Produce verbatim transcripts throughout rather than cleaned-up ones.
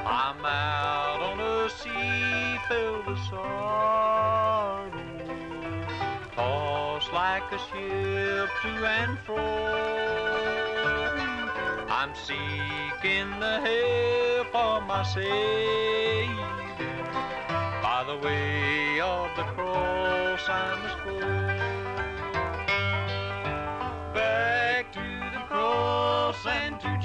I'm out on a sea filled with sorrow, tossed like a ship to and fro. I'm seeking the help of my Savior. By the way of the cross I must go. Back to the cross and to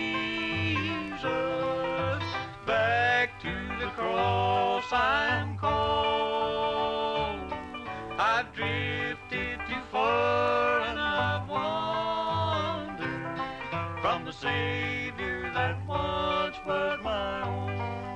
Jesus. Back to the cross I am called. I've drifted too far and I've wandered from the Savior that once was my own.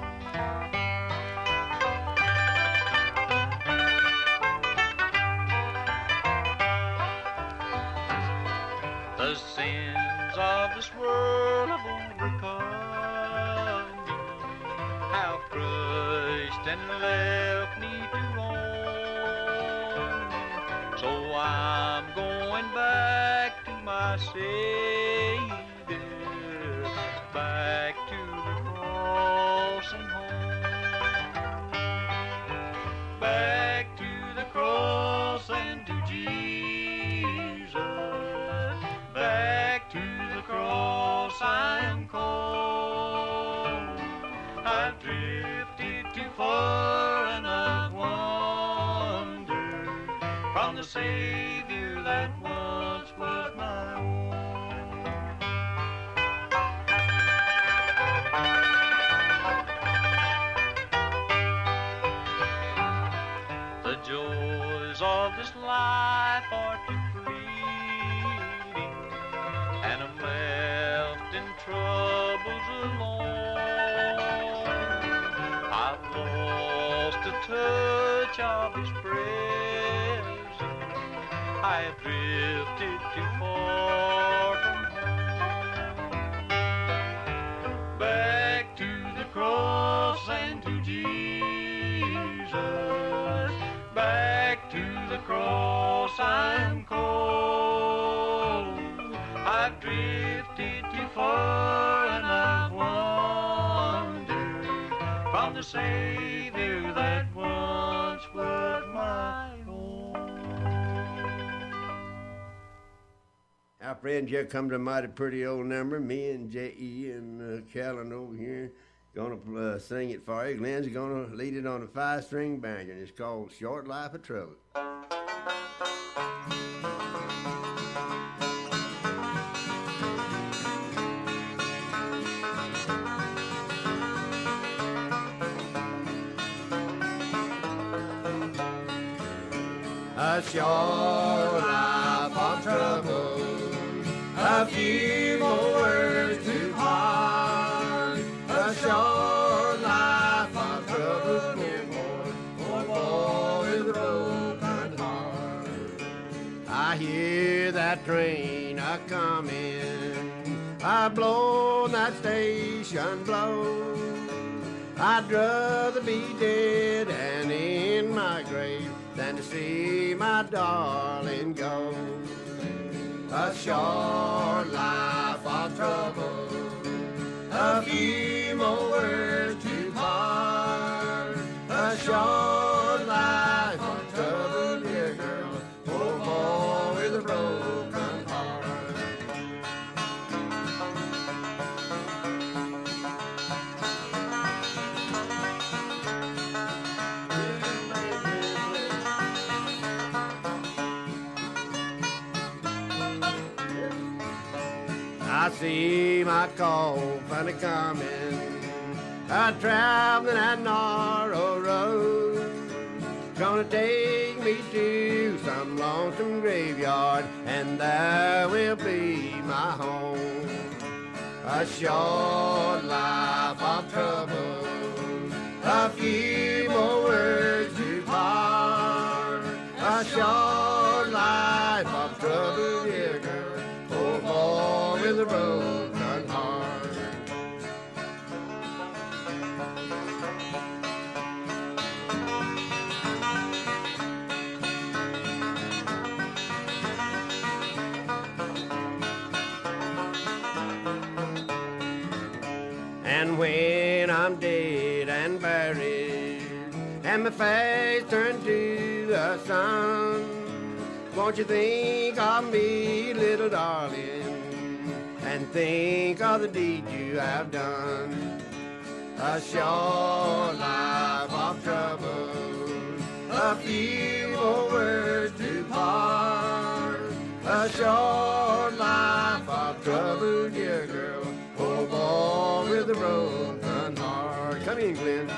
The sins of this world have overcome me, have crushed and left me to roam. So I'm going back to my Savior, back to the cross and home. Back to the cross and to Jesus. Back to the cross I am called. I've drifted too far and I've wandered from the Savior that once was my own. The joys of this life are too fleeting, and I'm left in troubles alone. I've lost the touch of His presence. I have drifted too far from home. Back to the cross and to Jesus. Back to the cross I'm called. I've drifted too far and I've wandered from the Savior that once was my own. Our friends, here comes a mighty pretty old number. Me and J E and uh, Callan over here gonna uh, sing it for you. Glenn's gonna lead it on a five-string banjo, and it's called "Short Life of Trouble." A short life of trouble, a few more words to part. A short life of trouble, dear boy, for a boy with a broken heart. I hear that train a comin', I blow that station blow. I'd rather be dead and in my grave than to see my darling go. A short life of trouble, a few more words to part. A short life of trouble, dear girl, for a boy with a broken heart. I see my coffin a-comin', a-traveling that narrow road. Gonna take me to some lonesome graveyard, and there will be my home. A short life of trouble, a few more words to part. A short life of trouble, dear girl, for a boy with a broken heart. And when I'm dead and buried, and my face turned to the sun, won't you think of me, little darling, and think of the deed you have done. A short life of trouble, a few more words to part. A short life of trouble, dear girl, oh boy with a broken heart. Come in, Glenn.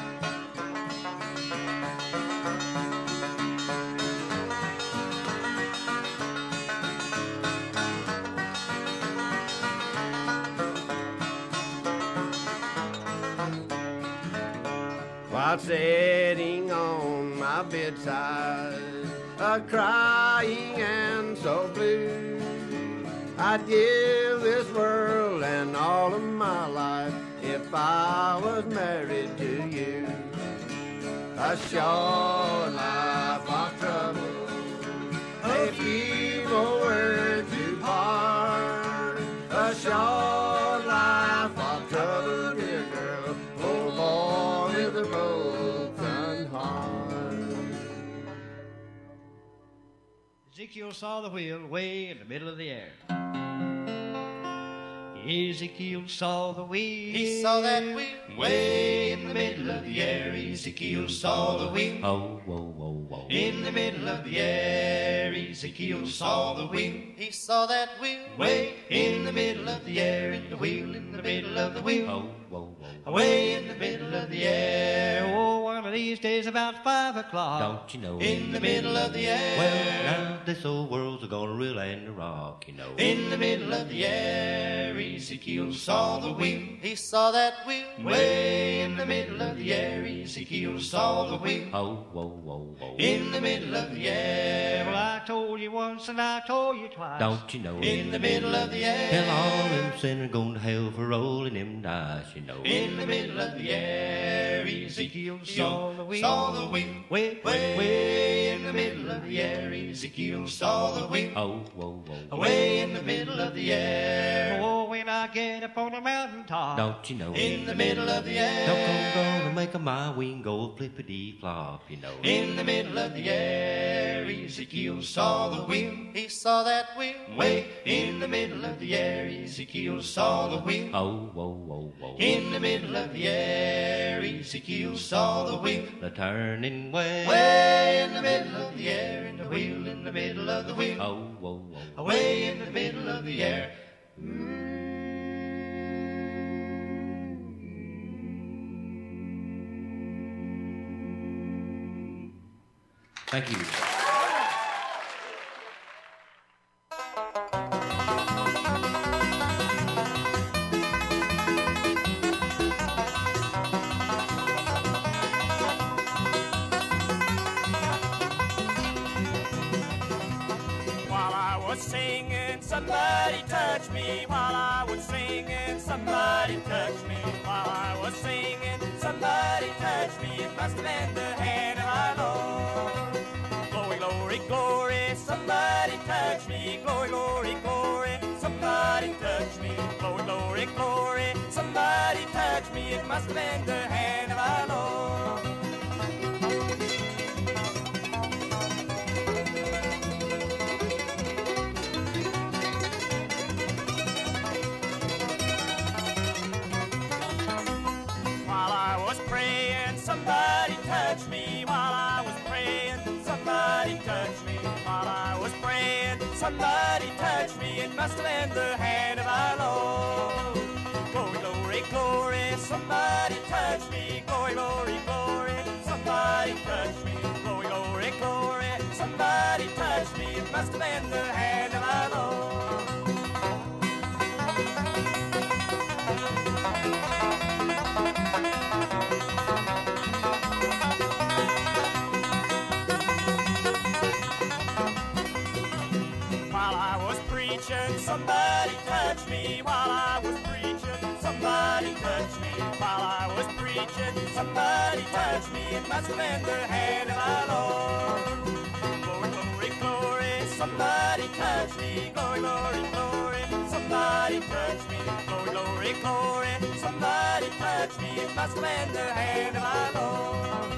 While sitting on my bedside, a crying and so blue, I'd give this world and all of my life if I was married to you. A short life of trouble, a few more words to part. A short life of trouble, dear girl, oh boy with a broken heart. Ezekiel saw the wheel way in the middle of the air. Ezekiel saw the wheel. He saw that wheel way in the middle of the air. Ezekiel saw the wheel. Oh, whoa, whoa, whoa. In the middle of the air, Ezekiel saw the wheel. He saw that wheel way in the middle of the air. In the wheel, in the middle of the wheel. Oh, whoa, whoa. Way in the middle of the air. Oh, one of these days about five o'clock. Don't you know? In the middle of the air. Well, now this old world's gonna reel and rock, you know. In the middle of the air, Ezekiel saw the wheel. He saw that wheel way in the middle of the air. Ezekiel saw the wheel. Oh, whoa, whoa, whoa. In the middle of the air. Well, I told you once and I told you twice. Don't you know? In the middle of the air. Tell all them sinners going to hell for rolling them dice, you know. In the middle of the air, Ezekiel saw the wheel. Saw the wheel. Way, way, way in the middle of the air. Ezekiel saw the wheel. Oh, whoa, whoa. Way in the middle of the air. Oh, when I get up on the mountaintop. Don't you know? In the middle of the air. Don't gonna make a my wing go flippity flop, you know. In the middle of the air, Ezekiel saw the wheel. He saw that wheel way in the middle of the air. Ezekiel saw the wheel. Oh, whoa, whoa, whoa. In the middle of the air, Ezekiel saw the wheel. The turning way. Way in the middle of the air, in the wheel, in the middle of the wheel. Oh, whoa, whoa. Way in the middle of the air. Thank you. While I was singing, somebody touched me. While I was singing, somebody touched me. While I was singing, somebody touched me. It must have been the hand of our Lord. Glory, glory, glory, somebody touched me. Glory, glory, glory, somebody touched me. Glory, glory, glory, somebody touched me. It must have been the hand of our Lord. While I was praying, somebody touched me. While I was praying, somebody touched me. While I was praying, somebody touched me. It must have been the hand of our Lord. Glory, glory, glory, somebody touched me. Glory, glory, glory, somebody touched me. Glory, glory, glory, somebody touched me. It must have been the hand of our Lord. While I was preaching, somebody touched me. While I was preaching, somebody touched me. While I was preaching, somebody touched me. It must have been the hand of our Lord. Glory, glory, glory, somebody touched me. Glory, glory, glory, somebody somebody touch me. Glory, glory, glory, somebody touch me. It must have been the hand of my Lord.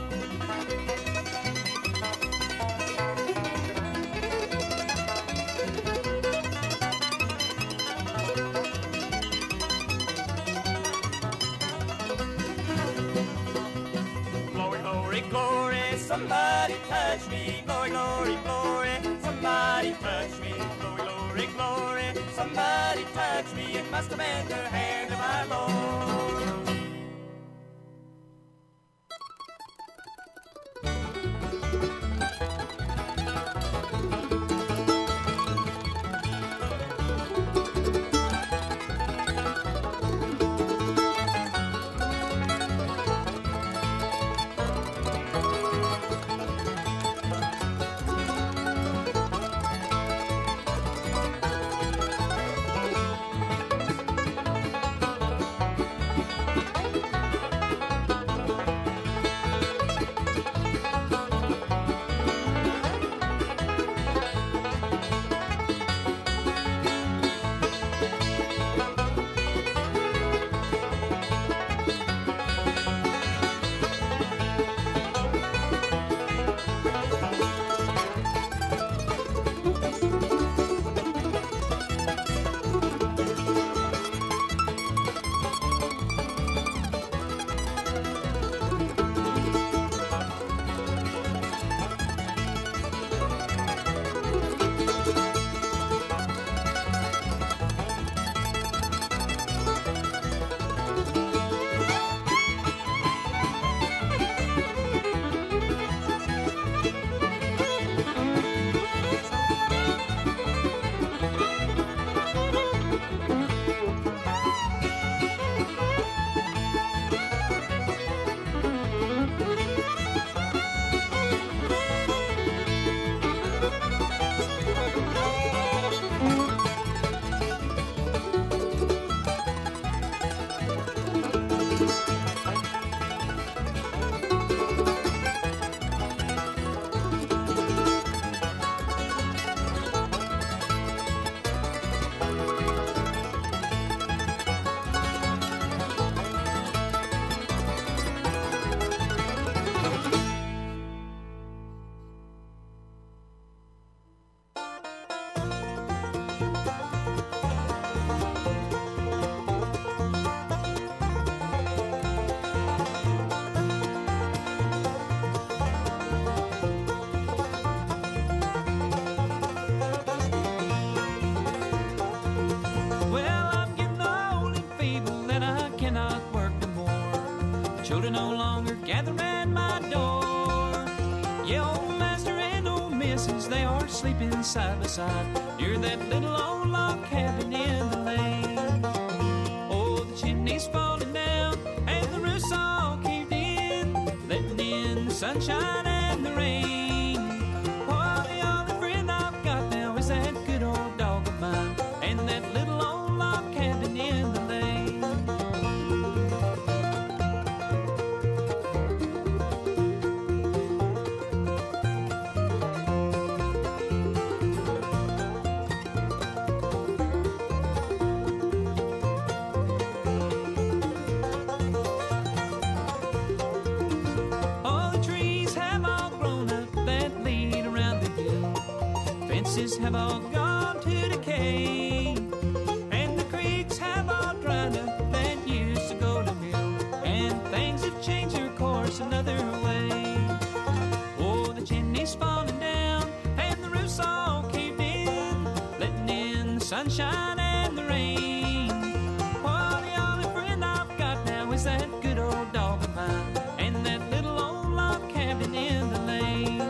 Glory, glory, glory, somebody touch me. Glory, glory, glory, somebody touch me. Glory, glory, glory, somebody touch me. It must have been the hand of my Lord. Children no longer gather round my door. Yeah, old master and old missus, they are sleeping side by side near that little old log cabin in the lane. Oh, the chimney's falling down and the roof's all caved in, letting in the sunshine and the rain. Oh, the only friend I've got now is that good old dog of mine and that little old log cabin in the lane. Have all gone to decay, and the creeks have all dried up that used to go to mill, and things have changed their course another way. Oh, the chimney's falling down and the roof's all caved in, letting in the sunshine and the rain. Oh, the only friend I've got now is that good old dog of mine and that little old log cabin in the lane.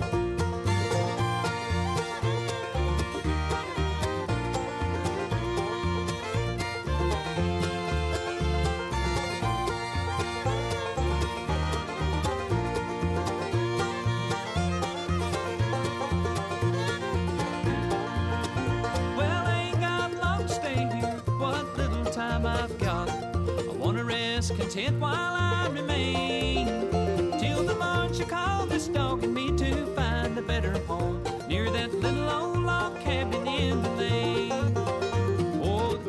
Content while I remain, till the Lord shall call this dog and me to find a better home near that little old log cabin in the lane. Oh,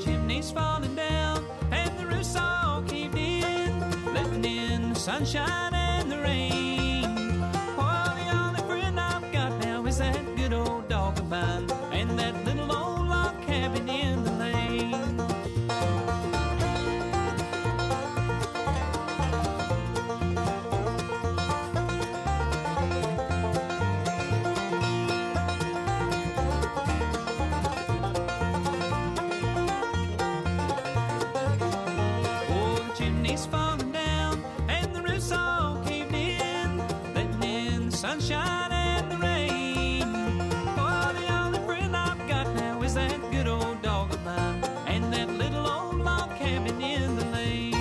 sunshine and the rain. Oh, the only friend I've got now is that good old dog of mine and that little old log cabin in the lane. Oh, the chimney's falling down and the roof's all caved in, letting in the sunshine and the rain. Oh, the only friend I've got now is that good old dog of mine and that little old log cabin in the lane.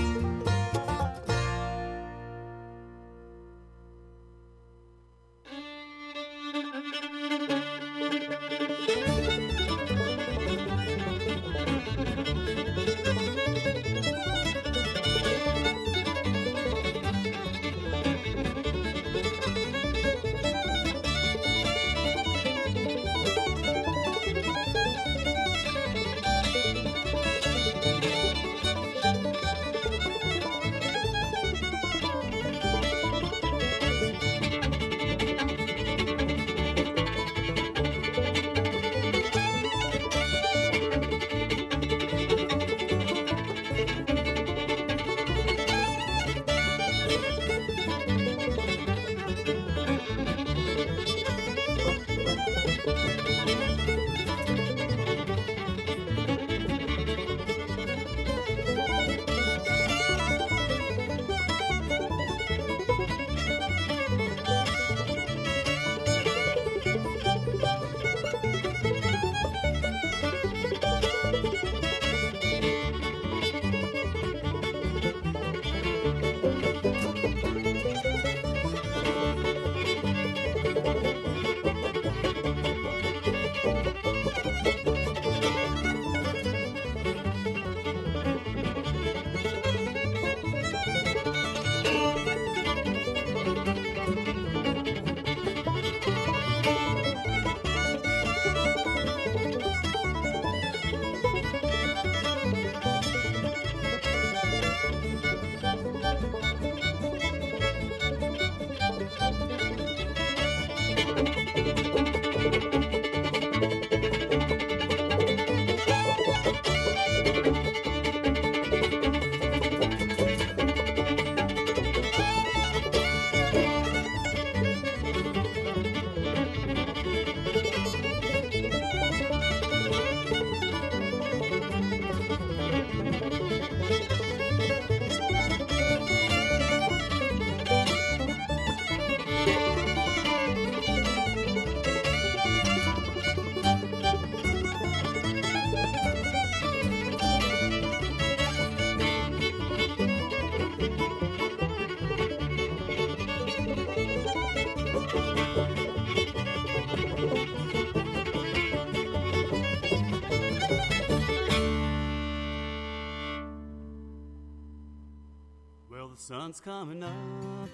Well, the sun's coming up,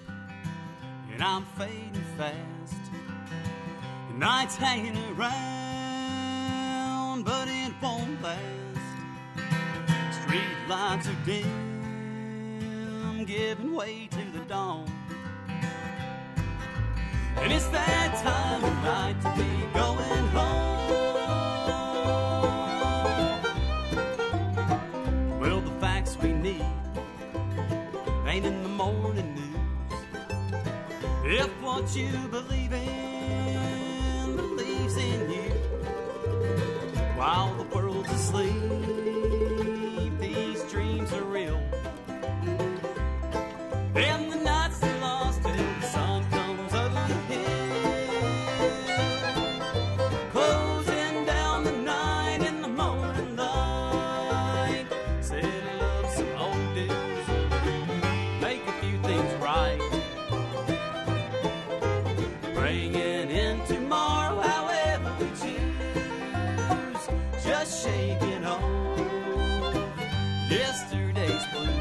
and I'm fading fast. The night's hanging around, but it won't last. Street lights are dim, giving way to the dawn. And it's that time of night to be going home. Well, the facts we need ain't in the morning news. If what you believe in believes in you, while the world's asleep, these dreams are real. And the nights are lost till the sun comes over the hill, closing down the night in the morning light. Settle up some old dues, make a few things right, bringing in tomorrow however we choose, just shaking off yesterday's blues.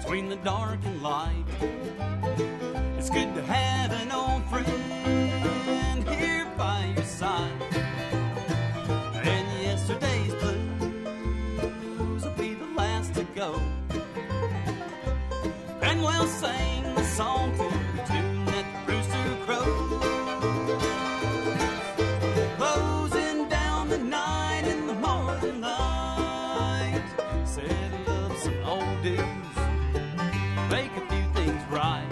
between the dark and light. It's good to have an old friend here by your side. And yesterday's blues will be the last to go. And we'll sing the song to the tune that the rooster crows. Closing down the night in the morning light. Settle up some old dues, make a few things right.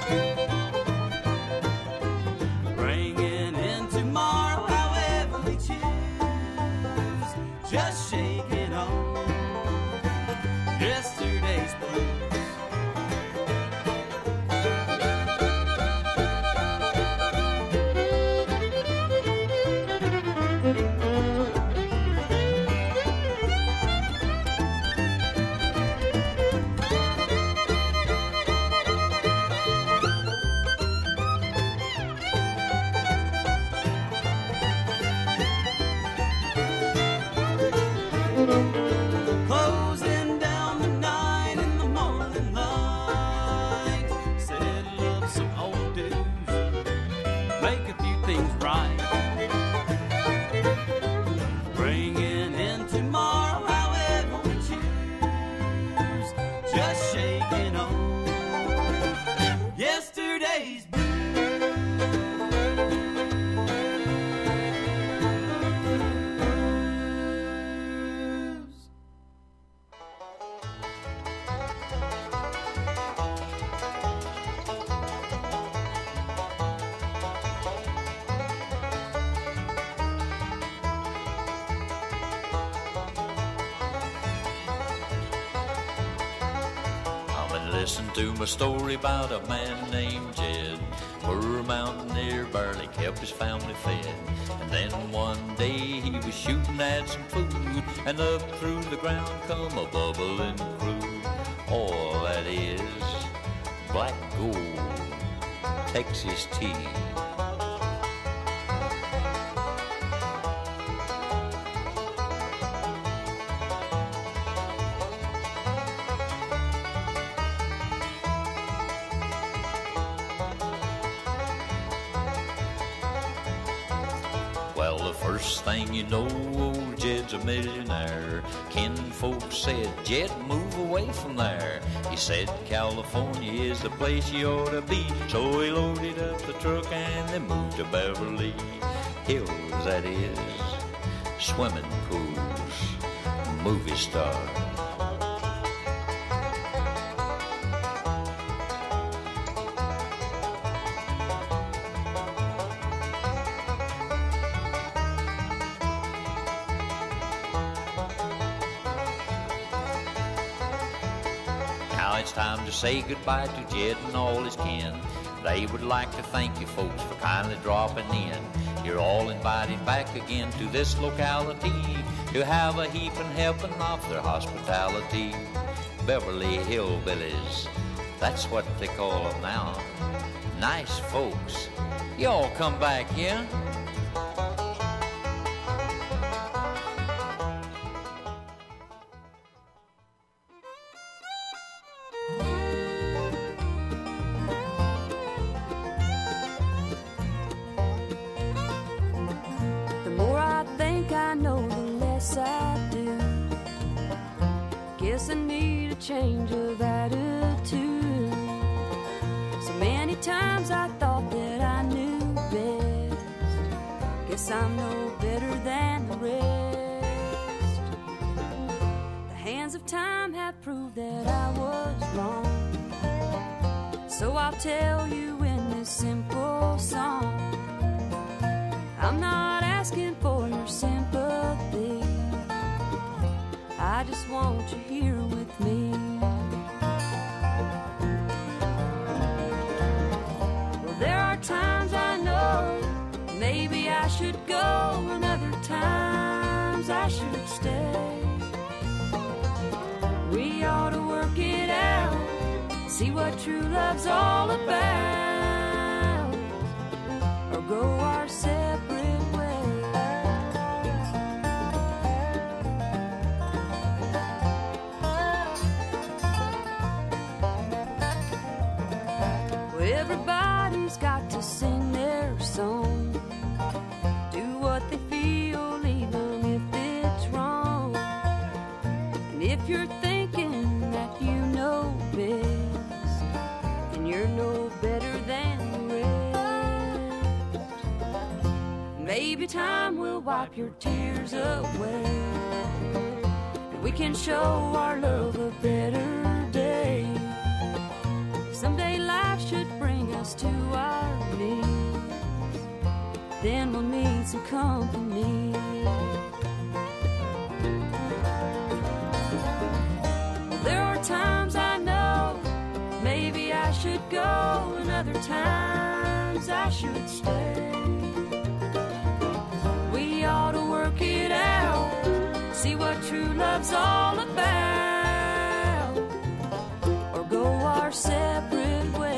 Bringing in tomorrow however we choose. Just shaking off yesterday's blues. Closing down the night in the morning light. Settle up some old dues, make a few things right. Bringing in tomorrow however we choose. Just shaking on yesterday's blues. Listen to my story about a man named Jed. Poor mountaineer barely kept his family fed. And then one day he was shooting at some food, and up through the ground come a bubbling crude. All that is black gold, Texas tea. Well, the first thing you know, old Jed's a millionaire. Kinfolk said, Jed, move away from there. He said, California is the place you ought to be. So he loaded up the truck and they moved to Beverly Hills, that is, swimming pools, movie star. Now it's time to say goodbye to Jed and all his kin. They would like to thank you folks for kindly dropping in. You're all invited back again to this locality to have a heaping helping of their hospitality. Beverly Hillbillies, that's what they call them now. Nice folks. Y'all come back, yeah? The more I think I know, the less I do. Guess I need a change of attitude. So many times I thought that I knew best. Guess I'm no better than the rest. The hands of time have proved that I was wrong. So I'll tell you in this simple song, I'm not asking for your sympathy. I just want you here with me. Well, there are times I know maybe I should go, and other times I should stay. We ought to work it out, see what true love's all about, or go our separate ways. maybe time will wipe your tears away, and we can show our love a better day. Someday life should bring us to our knees, then we'll need some company. Well, there are times I know maybe I should go, and other times I should stay. We ought to work it out, see what true love's all about, or go our separate ways.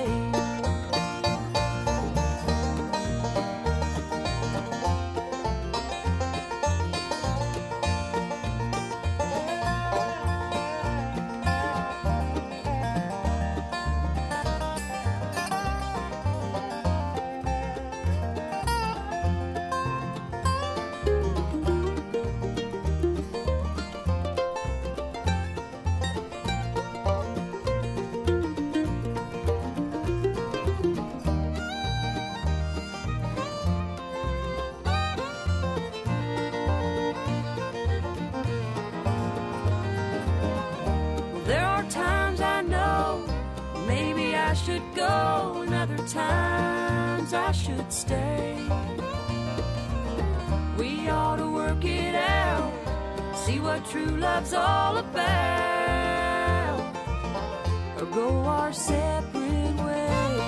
Should go, and other times I should stay. We ought to work it out, see what true love's all about, or go our separate ways.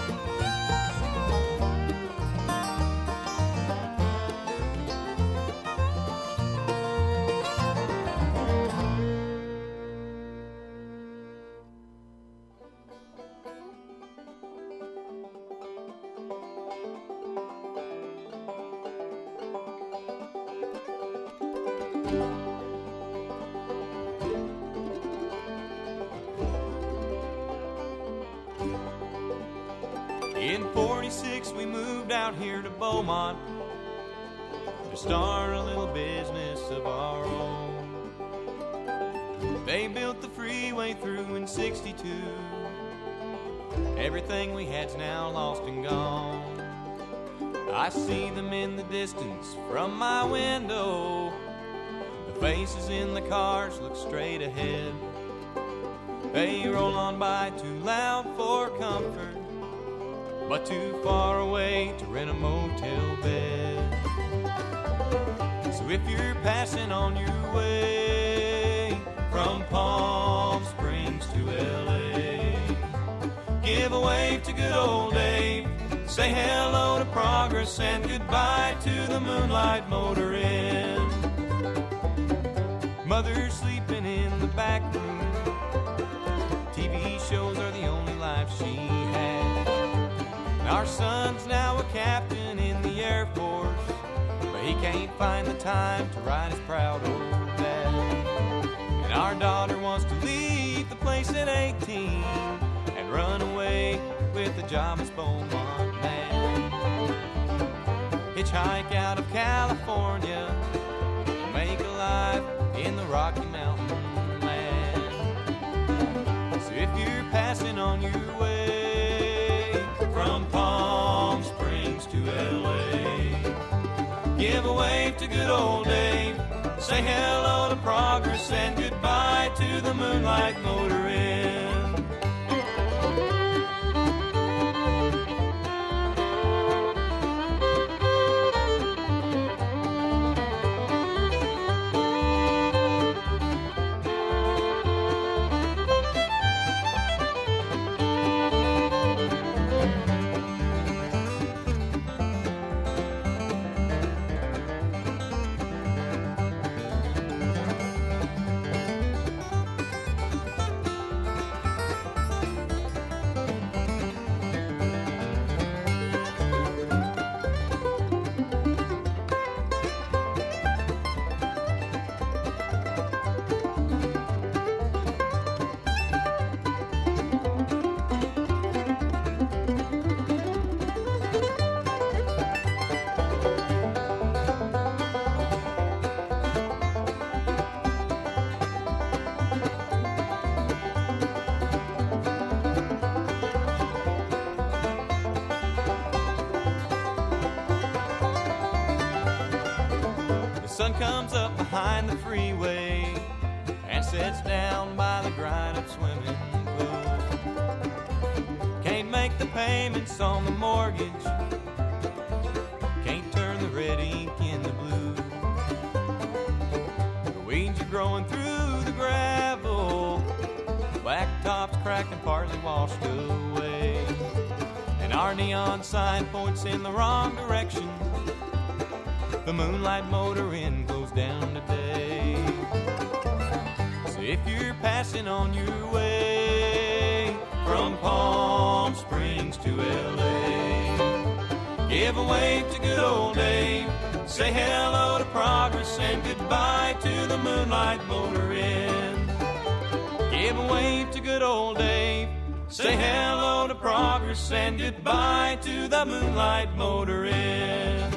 In forty-six we moved out here to Beaumont to start a little business of our own. They built the freeway through in sixty-two. Everything we had's now lost and gone. I see them in the distance from my window. The faces in the cars look straight ahead. They roll on by too loud for comfort, but too far away to rent a motel bed. So if you're passing on your way from Palm Springs to L A, give a wave to good old Dave. Say hello to Progress and goodbye to the Moonlight Motor Inn. Mother's sleeping in the back room. T V shows are the only life she has. Our son's now a captain in the Air Force, but he can't find the time to ride his proud old dad. And our daughter wants to leave the place at eighteen and run away with a jobless Beaumont man. Hitchhike out of California and make a life in the Rocky Mountain land. So if you're passing on your way from Palm Springs to L A, give a wave to good old Dave. Say hello to Progress and goodbye to the Moonlight Motor Inn. sun comes up behind the freeway and sets down by the grind-up swimming pool. Can't make the payments on the mortgage, can't turn the red ink in the blue. The weeds are growing through the gravel, blacktop's cracked and partly washed away, and our neon sign points in the wrong direction. The moonlight motor inn goes down today. So if you're passing on your way from Palm Springs to L A, give a wave to good old Dave. Say hello to Progress and goodbye to the moonlight motor inn. Give a wave to good old Dave. Say hello to Progress and goodbye to the moonlight motor inn.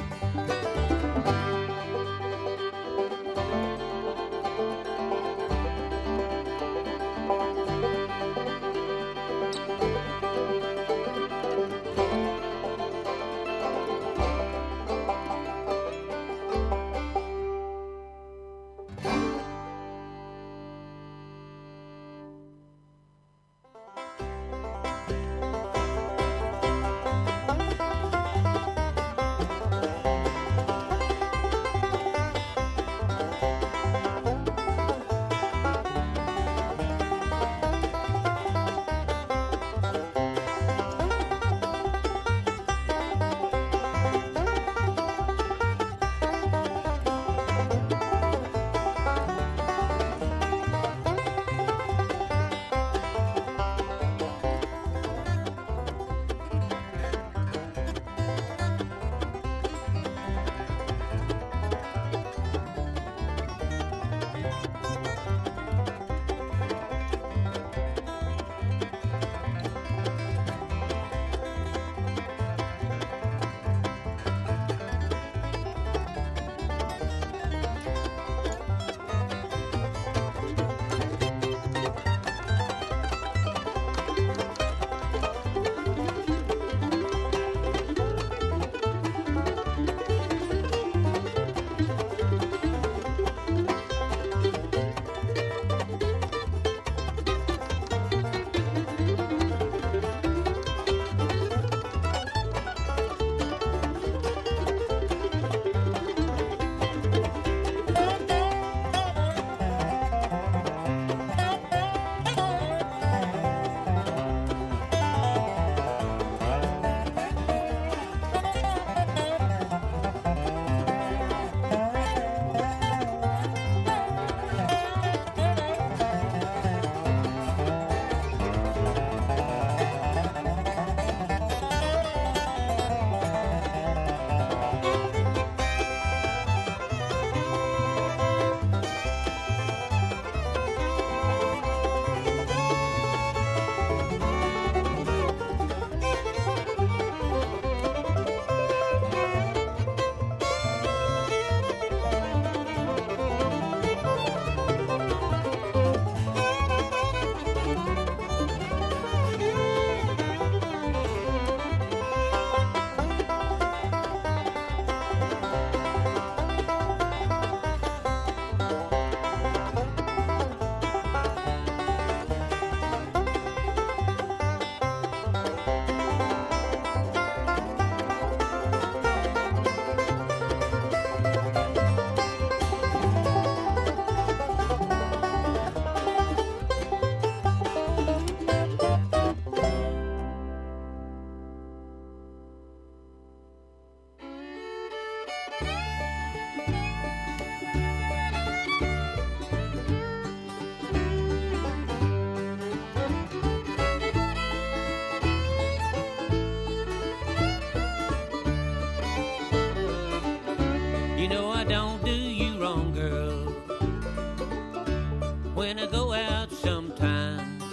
when I go out sometimes.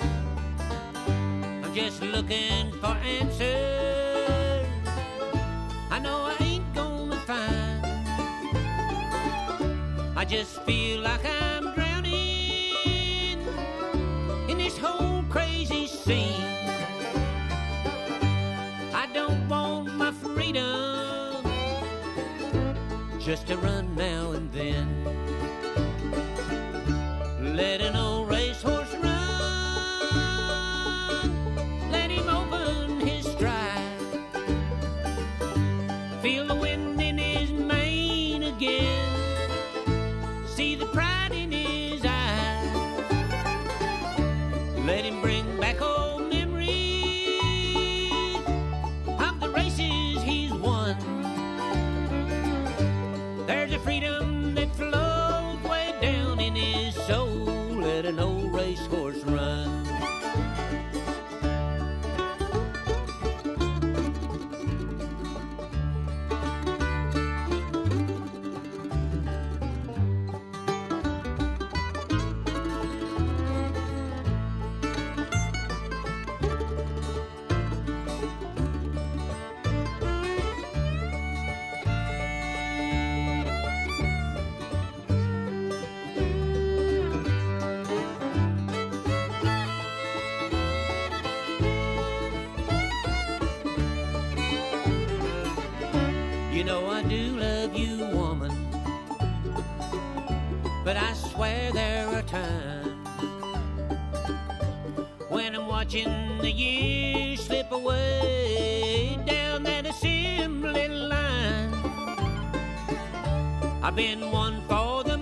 I'm just looking for answers I know I ain't gonna find. I just feel like I'm drowning in this whole crazy scene. I don't want my freedom just to run now and then. Let an old racehorse run, let him open his stride, feel the wind in his mane again, see the pride in his eyes, let him bring back old memories of the races he's won. There's a freedom that flows way down in his soul. Let an old racehorse run. You know I do love you, woman, but I swear there are times when I'm watching the years slip away down that assembly line. I've been one for the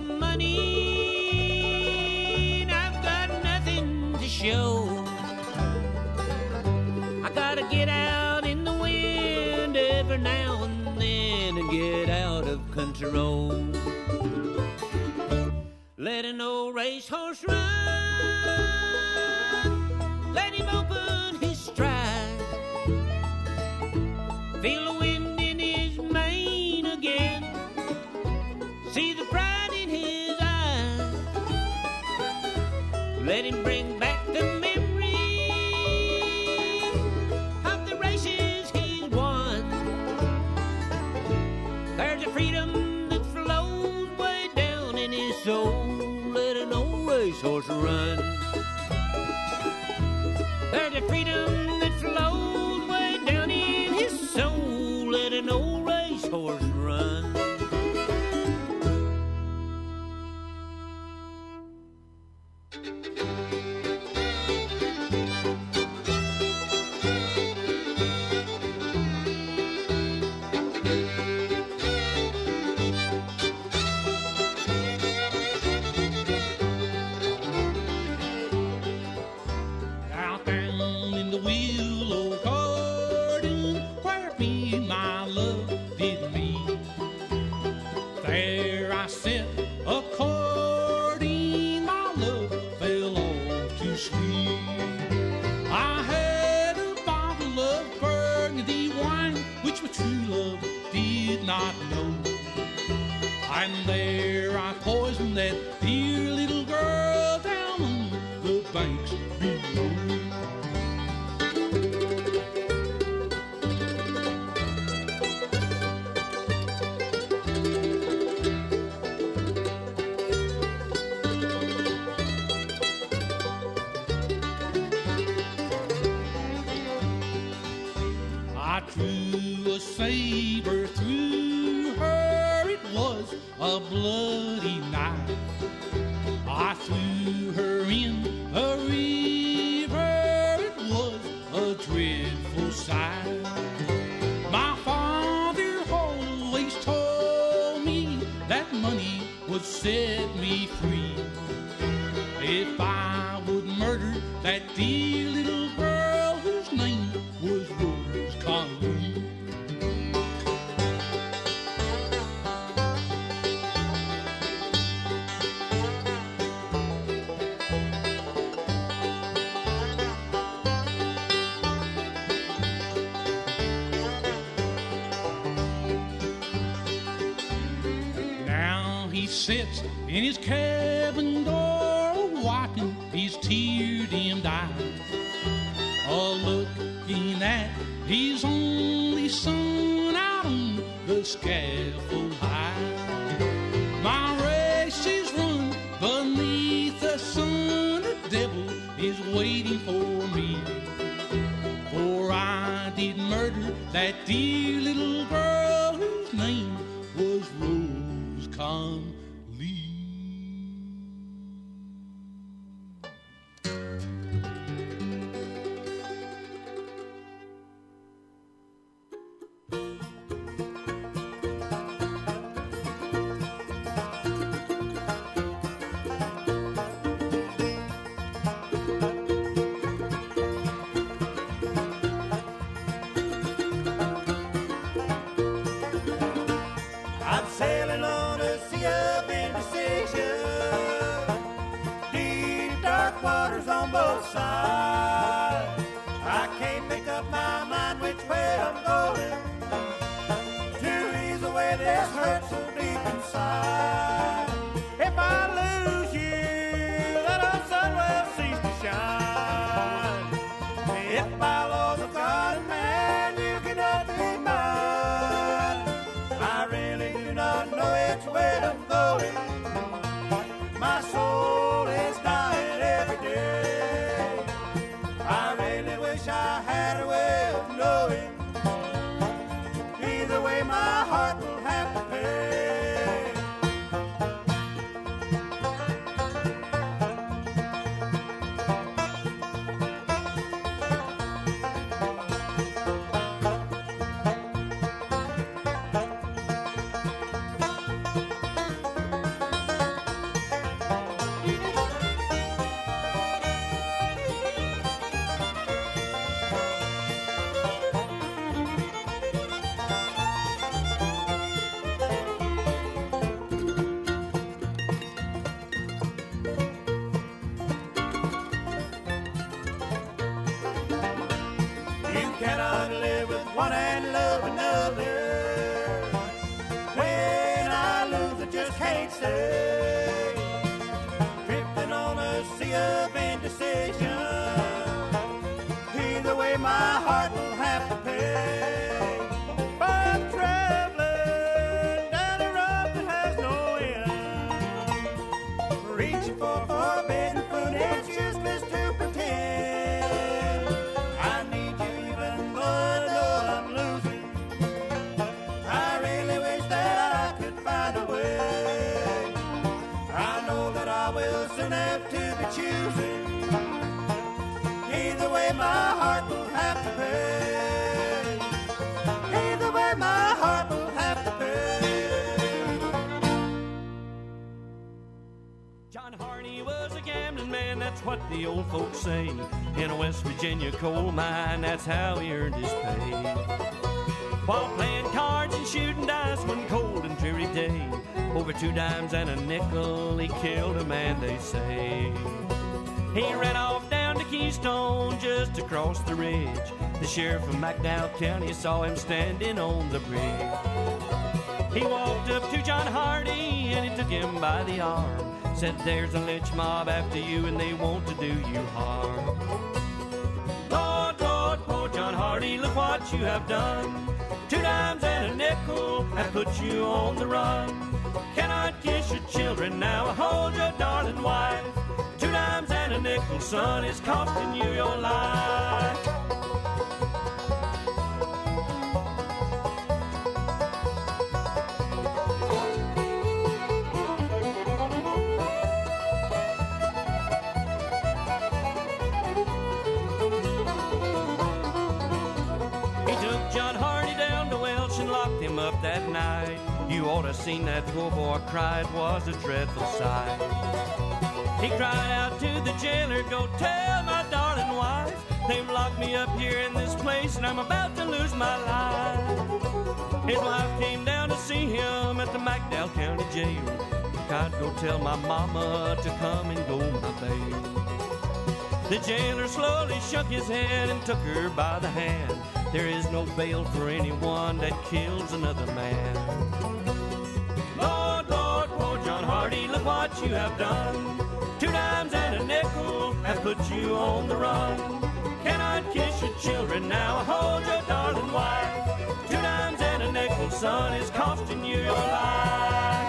money, and I've got nothing to show. I gotta get out in the wind every now and then and get out of control. Let an old racehorse run, let him open his stride, feel the wind in his mane again, see the pride in his eyes, let him bring back the memory of the races he's won. There's a freedom that flows way down in his soul. Let an old racehorse run. There's a freedom that flows way down in his soul. Let an old racehorse run. Out down in the willow garden where me and my love did meet, there I sat a-courting, my love fell off to sleep. I had a bottle of burgundy wine which my true love did not know, and there I poisoned that dear little girl down on the banks below. I drew a saber through her, it was a bloody knife. I threw her in a river, it was a dreadful sight. My father always told me that money would set me free if I would murder that dear little girl whose name was Rose Colleen. Now he sits in his cabin door, wiping his tear-dimmed eyes, a-looking at his only son out on the scaffold high. My race is run beneath the sun, the devil is waiting for me, for I did murder that dear little girl whose name was Rose. I'm sailing on a sea of indecision, deep dark waters on both sides. I can't make up my mind which way I'm going to ease away this hurt so deep inside. If I lose you, then our sun will cease to shine. If I lose a God, man, you cannot be mine. I really do not know which way I'm going. My soul is dying every day. I really wish I had a way of knowing. Either way, my heart will have to pay. You cannot live with one and love another. When I lose, I just can't say. Drifting on a sea of indecision. Either way, my heart will have to pay. But I'm traveling down a road that has no end. Reaching for forbidden fruit, it's useless to pretend. I need you even though I know I'm losing. I really wish that I could find a way. I know that I will soon have to be choosing. Either way, my heart will have to pay. Either way, my heart will have to pay. John Harney was a gambling man, that's what the old folks say. In a West Virginia coal mine, that's how he earned his pay. While playing cards and shooting dice one cold and dreary day, over two dimes and a nickel, he killed a man, they say. He ran off down to Keystone just across the ridge. The sheriff of McDowell County saw him standing on the bridge. He walked up to John Hardy and he took him by the arm. Said, there's a lynch mob after you and they want to do you harm. Lord, Lord, poor John Hardy, look what you have done. Two dimes and a nickel have put you on the run. Cannot kiss your children now, hold your darling wife. Two dimes and a nickel, son, is costing you your life. John Hardy down to Welch and locked him up that night. You ought to seen that poor boy cry, it was a dreadful sight. He cried out to the jailer, go tell my darling wife, they've locked me up here in this place and I'm about to lose my life. His wife came down to see him at the McDowell County Jail. God, go tell my mama to come and go my bail. The jailer slowly shook his head and took her by the hand. There is no bail for anyone that kills another man. Lord, Lord, poor John Hardy, look what you have done. Two dimes and a nickel have put you on the run. Cannot kiss your children now, hold your darling wife. Two dimes and a nickel, son, is costing you your life.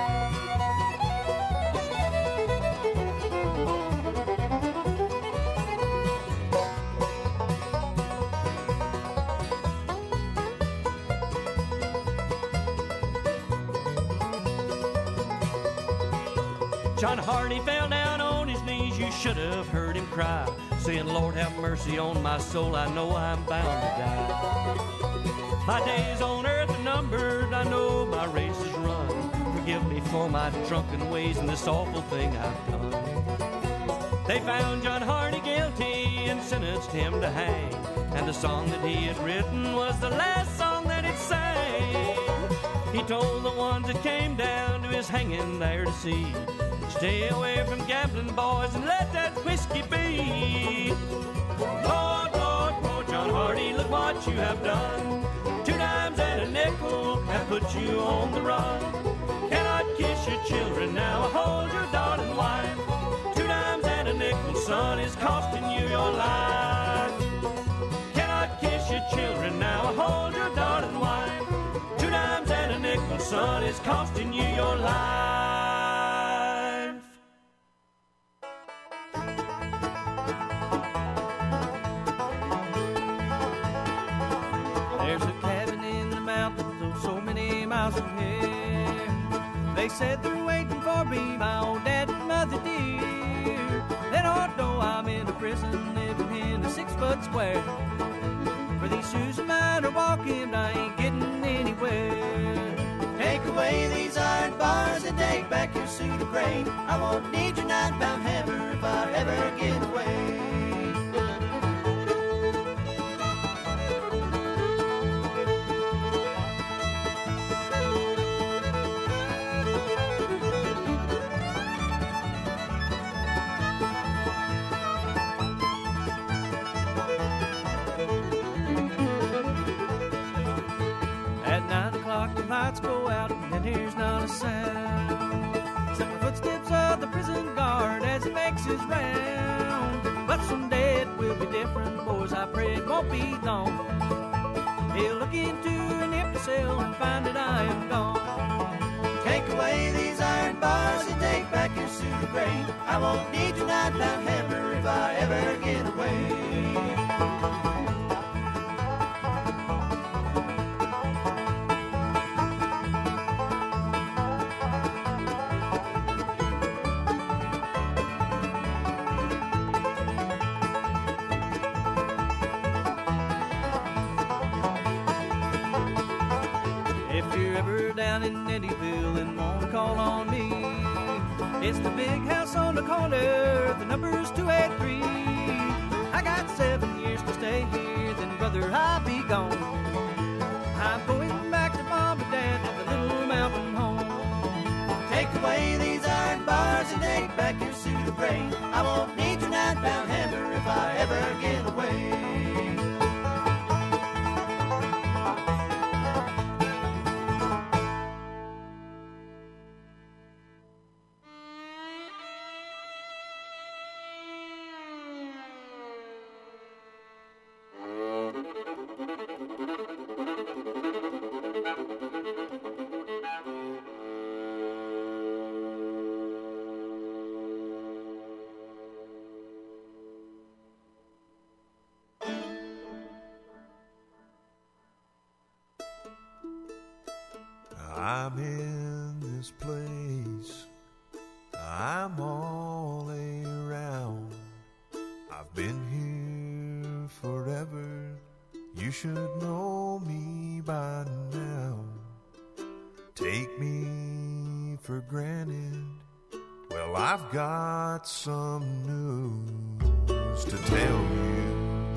John Hardy fell down on his knees, you should have heard him cry, saying, Lord, have mercy on my soul, I know I'm bound to die. My days on earth for my drunken ways and this awful thing I've done. They found John Hardy guilty and sentenced him to hang, and the song that he had written was the last song that it sang. He told the ones that came down to his hanging there to see, stay away from gambling, boys, and let that whiskey be. Lord, Lord, Lord, John Hardy, look what you have done. Two dimes and a nickel have put you on the run. Cannot kiss your children now, hold your darling wife. Two dimes and a nickel, son, is costing you your life. Cannot kiss your children now, hold your darling wife. Two dimes and a nickel, son, is costing you your life. There's a cabin in the mountains, oh, so many miles from here. They said they're waiting for me, my old dad and mother dear. They don't know I'm in a prison, living in a six-foot square. For these shoes of mine are walking, I ain't getting anywhere. Take away these iron bars and take back your suit of grain. I won't need your nine-pound hammer if I ever get away. The lights go out and there's not a sound, except the footsteps of the prison guard as he makes his round. But someday it will be different, boys, I pray it won't be long. He'll look into an empty cell and find that I am gone. Take away these iron bars and take back your suit of grain. I won't need your nine-pound hammer if I ever get away. Down in Eddyville and won't call on me. It's the big house on the corner, the number's two eight three. I got seven years to stay here, then brother I'll be gone. I'm going back to mom and dad at the little mountain home. Take away these iron bars and take back your suit of grain. I won't need your nine-pound hammer if I ever get away. I'm in this place, I'm all around. I've been here forever, you should know me by now. Take me for granted, well, I've got some news to tell you.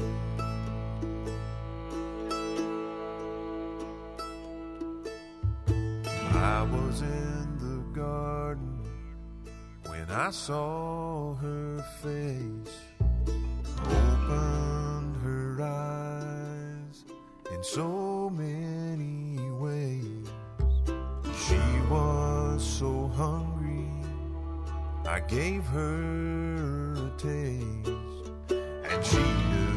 I was in the garden when I saw her face, opened her eyes in so many ways. She was so hungry, I gave her a taste, and she knew.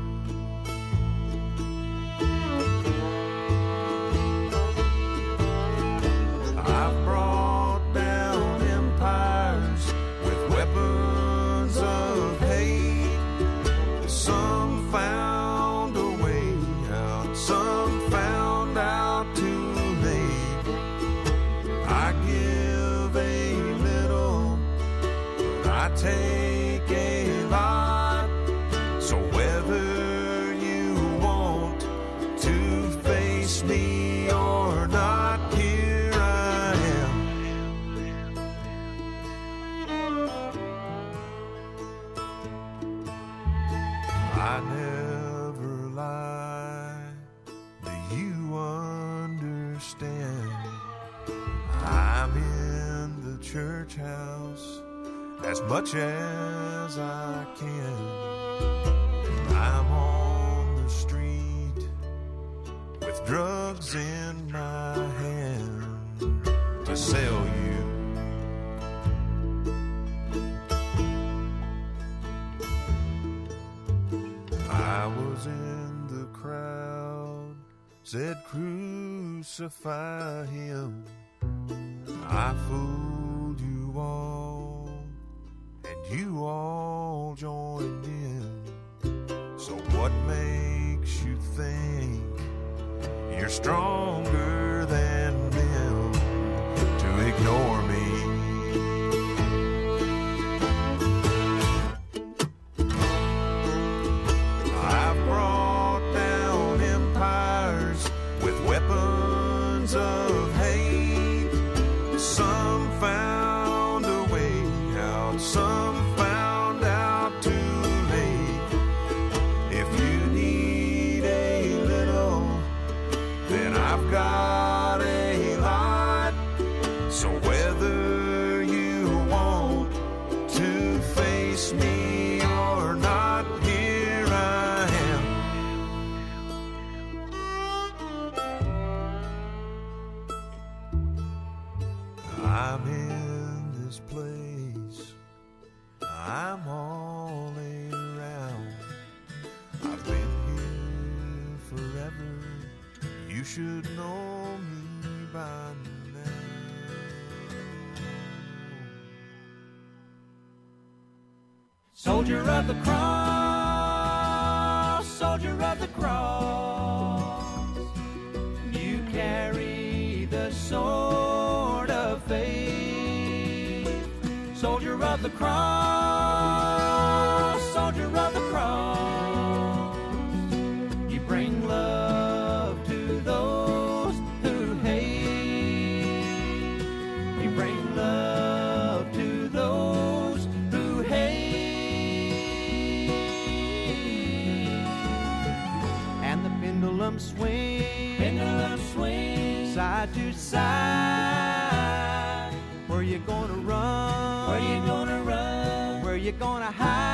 I've brought down empires with weapons of hate. Some found a way out, some found out too late. I give a little, but I take a lot. So church house as much as I can. I'm on the street with drugs in my hand to sell you. I was in the crowd, said crucify him. I fooled you all, and you all joined in. So what makes you think you're stronger than them to ignore me? I've brought down empires with weapons of hate. Some found a way out, some found out too late. If you need a little, then I've got a lot. So whether you want to face me or not, here I am. I'm in this place, I'm all around. I've been here forever, you should know me by now. Soldier of the cross, soldier of the cross, you carry the sword of faith. Soldier of the cross, soldier of the cross, you bring love to those who hate. You bring love to those who hate. And the pendulum swings, pendulum swings, side to side. Where you gonna run? Where you gonna run? Where you gonna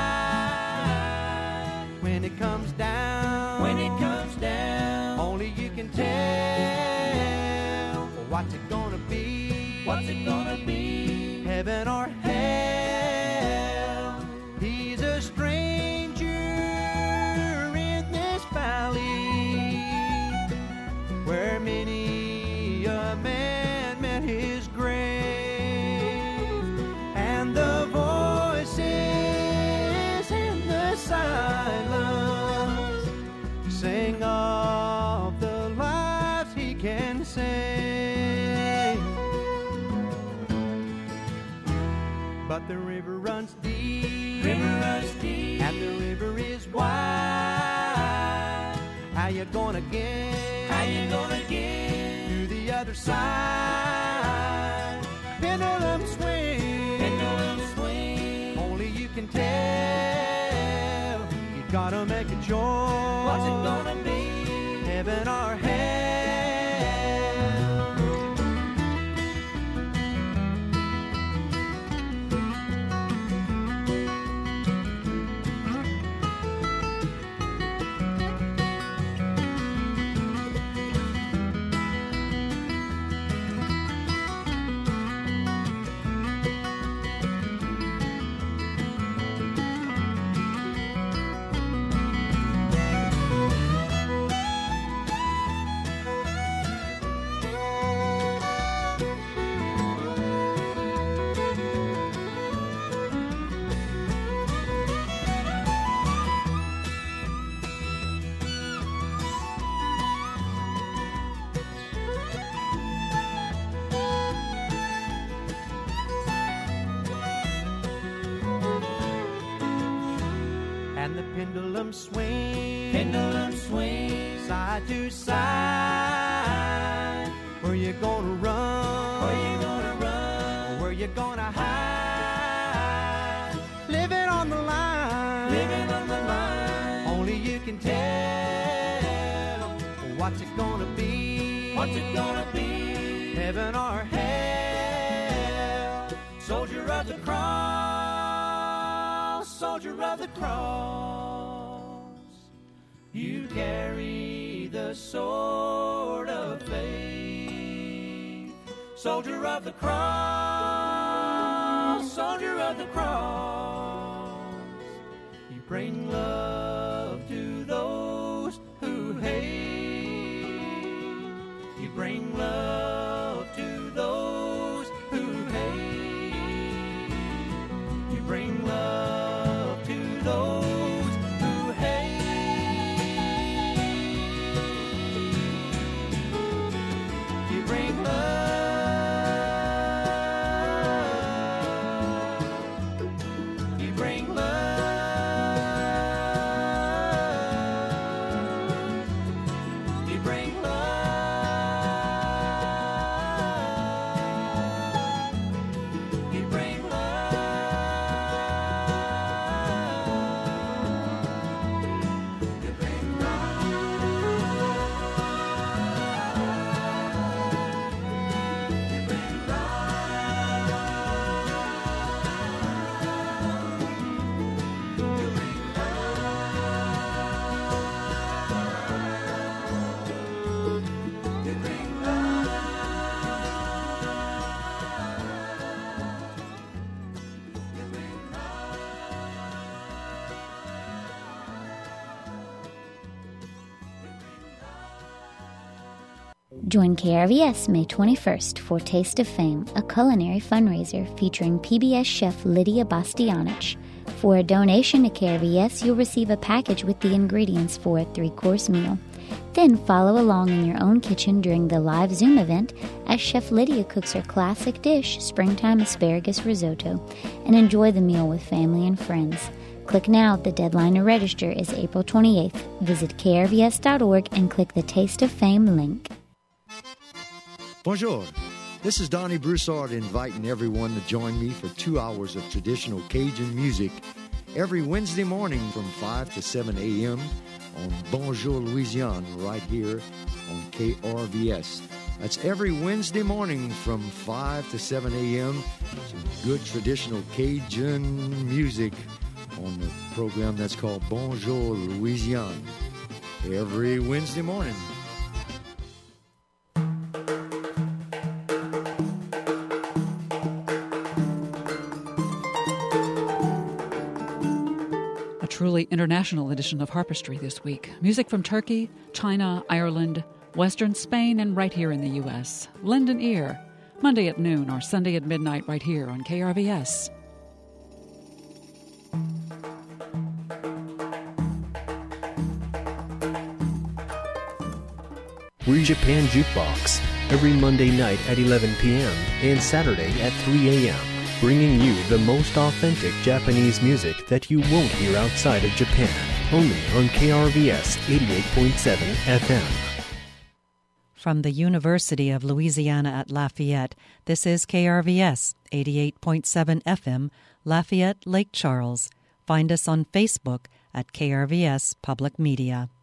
hide? When it comes down, when it comes down, only you can tell. What's it gonna be? What's it gonna be? Heaven or hell? He's a stranger in this valley, where many a man met his grave. And the voices in the silence sing of the lives he can save. But the river runs deep, river runs deep, and the river is wide. How you gonna get? How you gonna get to the other side? Pendulum swing, pendulum swing. Only you can tell. You gotta make a choice. What's it gonna be? Heaven or hell? And the pendulum swings, pendulum swings, side to side. Where you gonna run? Where you gonna run? Where you gonna hide? Living on the line, living on the line. Only you can tell. What's it gonna be? What's it gonna be? Heaven or hell? Soldier of the cross, soldier of the cross, you carry the sword of faith. Soldier of the cross, soldier of the cross, you bring love to those who hate. You bring love to those who hate. You bring love to those who hate. You bring love. You bring love. You bring love. Join K R V S May twenty-first for Taste of Fame, a culinary fundraiser featuring P B S chef Lydia Bastianich. For a donation to K R V S, you'll receive a package with the ingredients for a three-course meal. Then follow along in your own kitchen during the live Zoom event as Chef Lydia cooks her classic dish, springtime asparagus risotto, and enjoy the meal with family and friends. Click now. The deadline to register is April twenty-eighth. Visit K R V S dot org and click the Taste of Fame link. Bonjour. This is Donnie Broussard inviting everyone to join me for two hours of traditional Cajun music every Wednesday morning from five to seven a.m. on Bonjour Louisiane right here on K R V S. That's every Wednesday morning from five to seven a.m. Some good traditional Cajun music on the program that's called Bonjour Louisiane every Wednesday morning. Truly international edition of Harpistry this week. Music from Turkey, China, Ireland, Western Spain, and right here in the U S. Lend an ear, Monday at noon or Sunday at midnight right here on K R V S. Free Japan Jukebox, every Monday night at eleven p.m. and Saturday at three a.m., bringing you the most authentic Japanese music that you won't hear outside of Japan, only on K R V S eighty-eight point seven F M. From the University of Louisiana at Lafayette, this is K R V S eighty-eight point seven F M, Lafayette, Lake Charles. Find us on Facebook at K R V S Public Media.